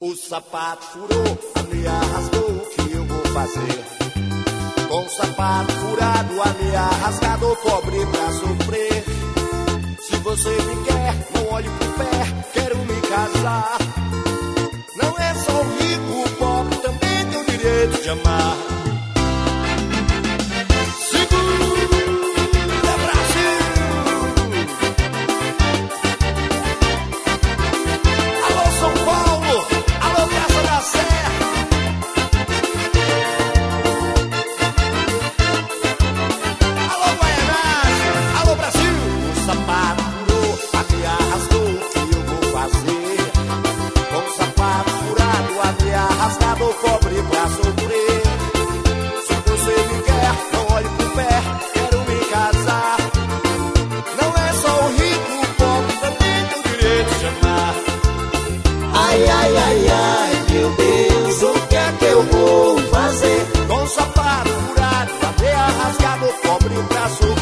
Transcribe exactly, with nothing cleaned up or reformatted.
O sapato furou, a meia rasgou, o que eu vou fazer? Com o sapato furado, a meia rasgada, o pobre pra sofrer. Se você me quer, não olhe pro pé, quero me casar. Não é só o rico, o pobre também tem o direito de amar. Segura, Brasil! Alô, São Paulo! Alô, Praça da Sé! Alô, Guaianás! Alô, Brasil! O sapato furou, a meia rasgou, o que eu vou fazer? Com o sapato furado, a meia rasgada, o pobre pra sofrer. Se você me quer, não olhe pro pé, quero me casar. Não é só o rico, o pobre também tem o direito de amar. Ai, ai, ai, ai, meu Deus, o que é que eu vou fazer? Com o sapato furado, a meia rasgada, o pobre pra sofrer.